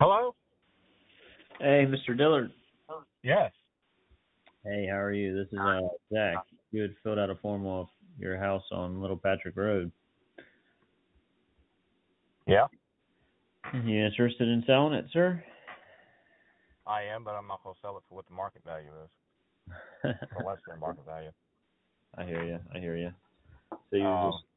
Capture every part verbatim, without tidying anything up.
Hello? Hey, Mister Dillard. Yes. Hey, how are you? This is uh, Zach. You had filled out a form of your house on Little Patrick Road. Yeah, You interested in selling it, sir? I am, but I'm not going to sell it for what the market value is, or less than market value. I hear you. I hear you. So you Um, just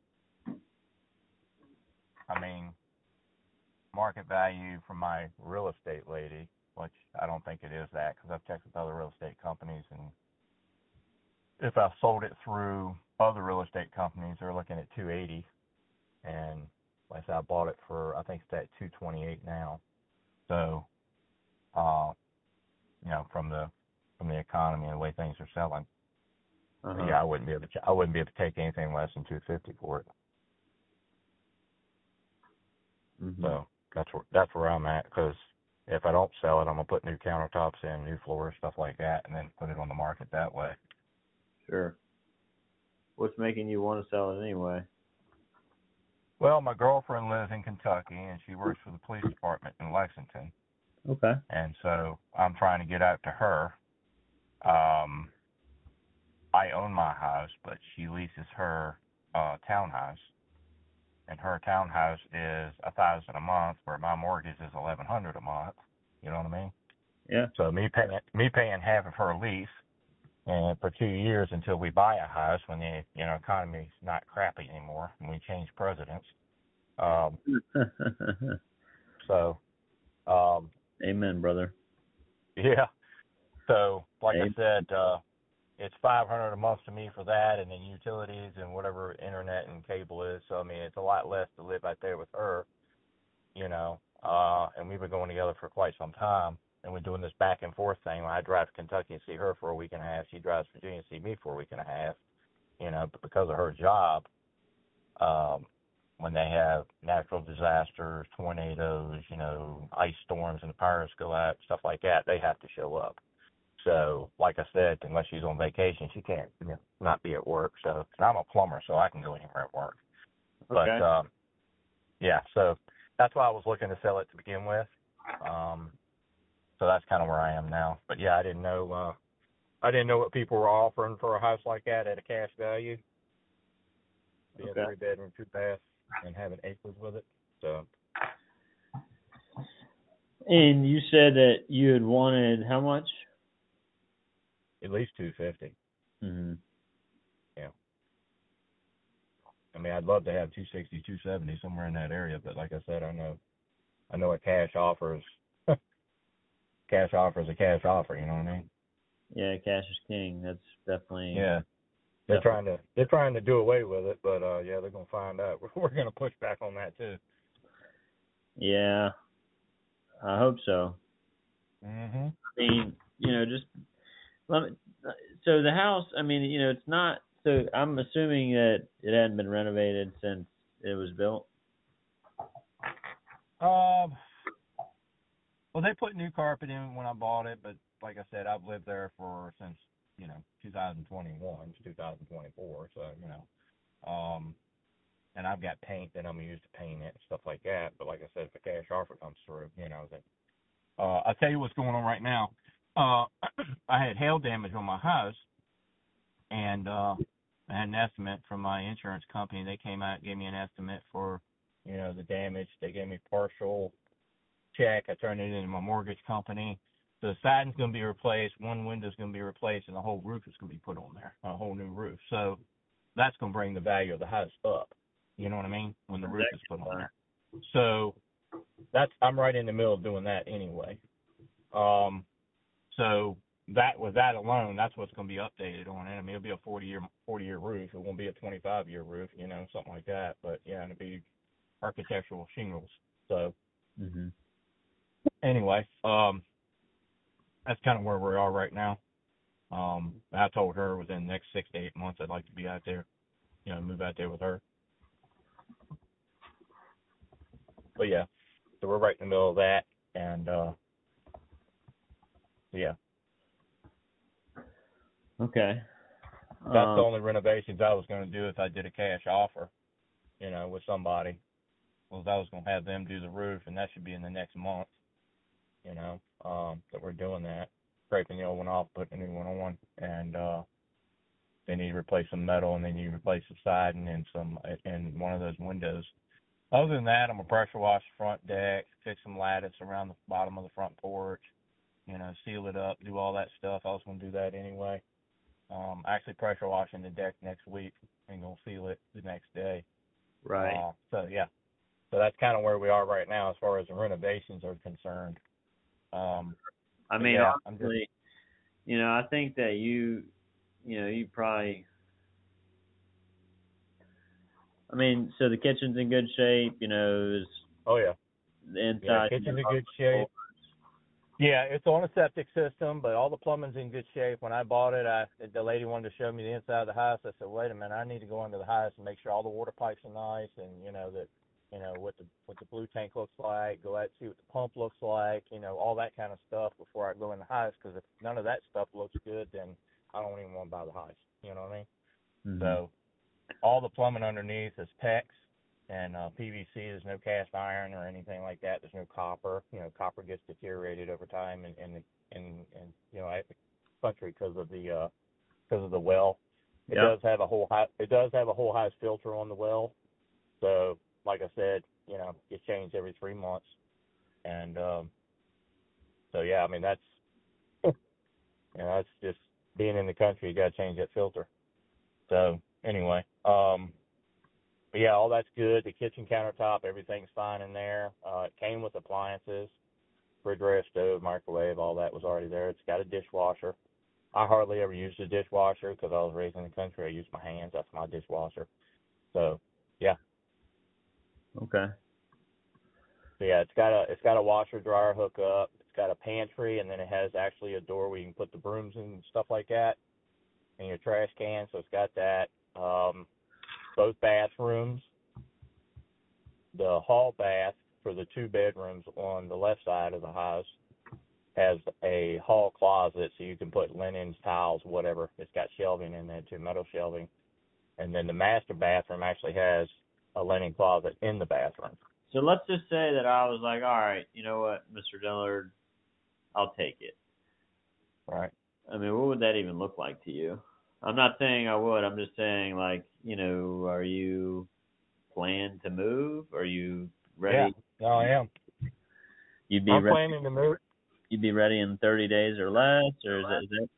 I mean, market value from my real estate lady, which I don't think it is that because I've checked with other real estate companies, and if I sold it through other real estate companies, they're looking at two eighty, and like I said, I bought it for I think it's at two twenty-eight now. So, uh, you know, from the from the economy and the way things are selling. uh But huh. yeah, I wouldn't be able to. I wouldn't be able to take anything less than two fifty for it. Mhm. So that's where that's where I'm at. Because if I don't sell it, I'm gonna put new countertops in, new floors, stuff like that, and then put it on the market that way. Sure. What's making you want to sell it anyway? Well, my girlfriend lives in Kentucky, and she works for the police department in Lexington, Okay. and so I'm trying to get out to her. Um, I own my house, but she leases her uh, townhouse, and her townhouse is a thousand a month, where my mortgage is eleven hundred a month. You know what I mean? Yeah. So me paying me paying half of her lease, and for two years until we buy a house when the you know economy's not crappy anymore and we change presidents. Um, so um, Amen, brother. yeah. So like I Amen. said, uh, it's five hundred a month to me for that, and then utilities and whatever internet and cable is. So I mean, it's a lot less to live out there with her, you know. Uh, and we've been going together for quite some time, and we're doing this back and forth thing. When I drive to Kentucky and see her for a week and a half, she drives to Virginia to see me for a week and a half. You know, but because of her job, um, when they have natural disasters, tornadoes, you know, ice storms, and the pirates go out, stuff like that, they have to show up. So, like I said, unless she's on vacation, she can't, you know, not be at work. So, and I'm a plumber, so I can go anywhere at work. But Okay. um, yeah, so that's why I was looking to sell it to begin with. Um, so that's kind of where I am now. But yeah, I didn't know. Uh, I didn't know what people were offering for a house like that at a cash value, being Okay. three bedroom, two bath, and having acres with it. So And you said that you had wanted how much? at least two fifty. Mhm. Yeah. I mean, I'd love to have two sixty, two seventy somewhere in that area, but like I said, I know, I know a cash offers, cash offer is a cash offer. You know what I mean? Yeah, cash is king. That's definitely Yeah. They're definitely. trying to, they're trying to do away with it, but uh, yeah, they're gonna find out. We're gonna push back on that too. Yeah, I hope so. Mhm. I mean, you know, just let me, so the house. I mean, you know, it's not. So I'm assuming that it hadn't been renovated since it was built. Um. Well, they put new carpet in when I bought it, but like I said, I've lived there for since you know two thousand twenty-one to two thousand twenty-four. So you know, um, and I've got paint that I'm used to paint it and stuff like that. But like I said, if a cash offer comes through, you know, that uh, I'll tell you what's going on right now. Uh, I had hail damage on my house, and uh, I had an estimate from my insurance company. They came out and gave me an estimate for you know the damage. They gave me partial check. I turned it into my mortgage company. The siding's going to be replaced, one window's going to be replaced, and the whole roof is going to be put on there, a whole new roof. So that's going to bring the value of the house up. You know what I mean? When the roof is put on there. So that's I'm right in the middle of doing that anyway. Um, so that with that alone, that's what's going to be updated on it. I mean, it'll be a forty year forty year roof. It won't be a twenty-five year roof, you know, something like that. But yeah, it'll be architectural shingles. So Mhm. anyway, um, that's kind of where we are right now. Um, I told her within the next six to eight months I'd like to be out there, you know, move out there with her. But yeah, so we're right in the middle of that, and uh, yeah, Okay. that's the Um. only renovations I was going to do if I did a cash offer, you know, with somebody. Was I was going to have them do the roof, and that should be in the next month. you know, um, that we're doing that, scraping the old one off, putting a new one on, and uh, they need to replace some metal, and then you replace the siding and some and one of those windows. Other than that, I'm gonna pressure wash the front deck, fix some lattice around the bottom of the front porch, you know, seal it up, do all that stuff. I was gonna do that anyway. Um, actually pressure washing the deck next week and gonna seal it the next day. Right. Uh, so yeah, so that's kind of where we are right now as far as the renovations are concerned. Um, I mean, yeah, I'm just, honestly, you know, I think that you, you know, you probably. I mean, so the kitchen's in good shape. You know, is oh yeah, the yeah, inside. kitchen's in good shape. Yeah, it's on a septic system, but all the plumbing's in good shape. When I bought it, I the lady wanted to show me the inside of the house. I said, wait a minute, I need to go into the house and make sure all the water pipes are nice, and you know that, you know what the what the blue tank looks like. Go out and see what the pump looks like. You know all that kind of stuff before I go in the house. Because if none of that stuff looks good, then I don't even want to buy the house. You know what I mean? Mm-hmm. So all the plumbing underneath is PEX and uh, P V C. There's no cast iron or anything like that. There's no copper. You know, copper gets deteriorated over time in in the, in, in you know at the country because of the uh, because of the well. It Yep. does have a whole high, it does have a whole house filter on the well. So like I said, you know, it's changed every three months. And um, so yeah, I mean that's you know that's just being in the country. You got to change that filter. So anyway, um. But yeah, all that's good. The kitchen countertop, everything's fine in there. Uh, it came with appliances, refrigerator, stove, microwave, all that was already there. It's got a dishwasher. I hardly ever used a dishwasher because I was raised in the country. I use my hands. That's my dishwasher. So yeah, Okay. so yeah, it's got a it's got a washer dryer hookup. It's got a pantry, and then it has actually a door where you can put the brooms and stuff like that, and your trash can. So it's got that. Um, both bathrooms. The hall bath for the two bedrooms on the left side of the house has a hall closet, so you can put linens, towels, whatever. It's got shelving in there too, metal shelving. And then the master bathroom actually has a linen closet in the bathroom. So let's just say that I was like, all right, you know what, Mister Dillard, I'll take it. Right. I mean, what would that even look like to you? I'm not saying I would. I'm just saying, like, you know, are you plan to move? Are you ready? Yeah, no, I am. You'd be I'm ready. planning to move. You'd be ready in thirty days or less, or is that, is that?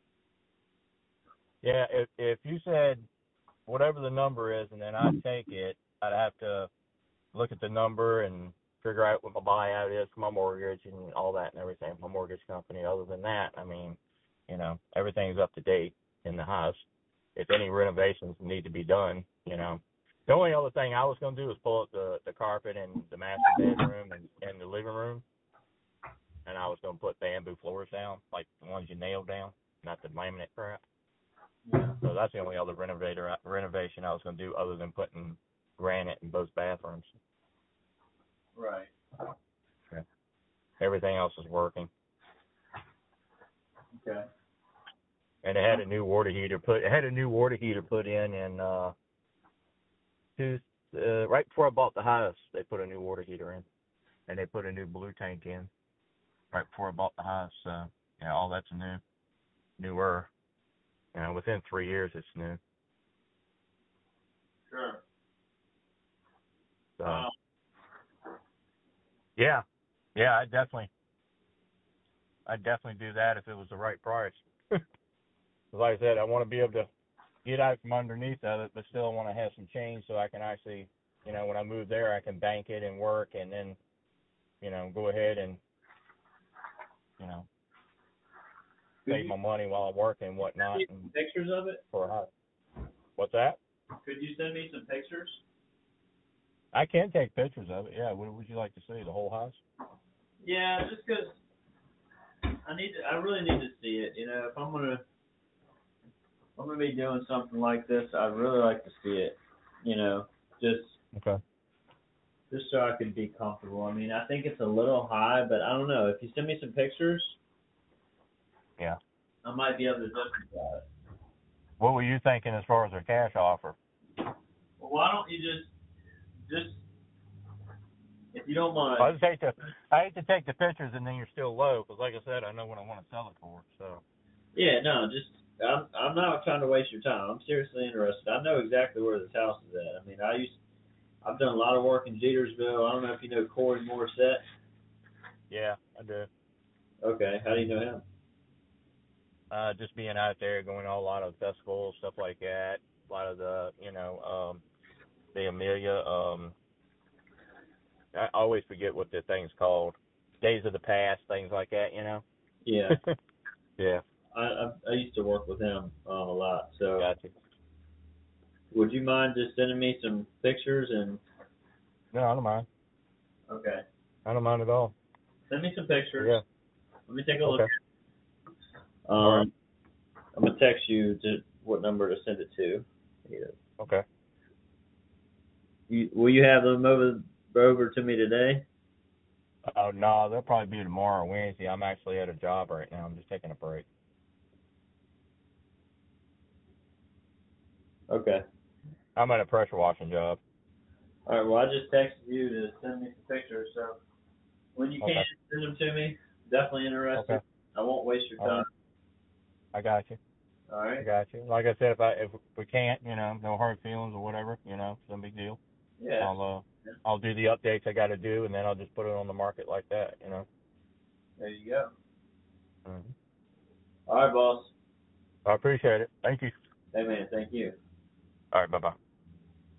Yeah, if if you said whatever the number is, and then I'd take it, I'd have to look at the number and figure out what my buyout is for my mortgage and all that and everything, my mortgage company. Other than that, I mean, you know, everything's up to date in the house. If any renovations need to be done, you know, the only other thing I was going to do is pull up the, the carpet in the master bedroom and, and the living room, and I was going to put bamboo floors down, like the ones you nail down, not the laminate crap. Yeah. So that's the only other renovator renovation I was going to do other than putting granite in both bathrooms. Right. Yeah. Everything else is working. Okay. And it had a new water heater put. It had a new water heater put in, and uh, two, uh, right before I bought the house, they put a new water heater in, and they put a new blue tank in. Right before I bought the house, so yeah, all that's new, newer. You know, within three years, it's new. Sure. So, Um, yeah, yeah, I definitely, I'd definitely do that if it was the right price. Like I said, I want to be able to get out from underneath of it, but still want to have some change so I can actually, you know, when I move there, I can bank it and work, and then, you know, go ahead and, you know, save my money while I'm working and whatnot. And pictures of it? for a house. What's that? Could you send me some pictures? I can take pictures of it. Yeah. What would you like to see? The whole house? Yeah, just 'cause I need to, I really need to see it. You know, if I'm gonna, if I'm gonna be doing something like this, I'd really like to see it. You know, just Okay. just so I can be comfortable. I mean, I think it's a little high, but I don't know. If you send me some pictures, Yeah. I might be able to justify it. What were you thinking as far as their cash offer? Well, why don't you just, just, if you don't mind. I just hate to, I hate to take the pictures and then you're still low, because like I said, I know what I want to sell it for. So. Yeah, no, just I'm I'm not trying to waste your time. I'm seriously interested. I know exactly where this house is at. I mean, I used I've done a lot of work in Jetersville. I don't know if you know Corey Morissette. Yeah, I do. Okay, how do you know him? Uh, just being out there, going to a lot of festivals, stuff like that. A lot of the, you know, um, the Amelia. Um, I always forget what the thing's called. Days of the Past, things like that. You know. Yeah, Yeah. I, I I used to work with him um, a lot. So Gotcha. would you mind just sending me some pictures and No, I don't mind. okay, I don't mind at all. send me some pictures. Yeah. Let me take a look. Okay. Um, All right. I'm gonna text you to what number to send it to. Yeah. Okay. You, will you have them over over to me today? Oh no, they'll probably be tomorrow or Wednesday. I'm actually at a job right now. I'm just taking a break. Okay. I'm at a pressure washing job. All right. Well, I just texted you to send me some pictures. So when you can Okay. send them to me, definitely interested. Okay. I won't waste your All time. right. I got you. All I right. got you. Like I said, if I if we can't, you know, no hard feelings or whatever, you know, it's no big deal. Yeah. I'll uh I'll do the updates I got to do, and then I'll just put it on the market like that, you know. There you go. Mm-hmm. All right, boss. I appreciate it. Thank you. Hey, man. Thank you. All right. Bye bye.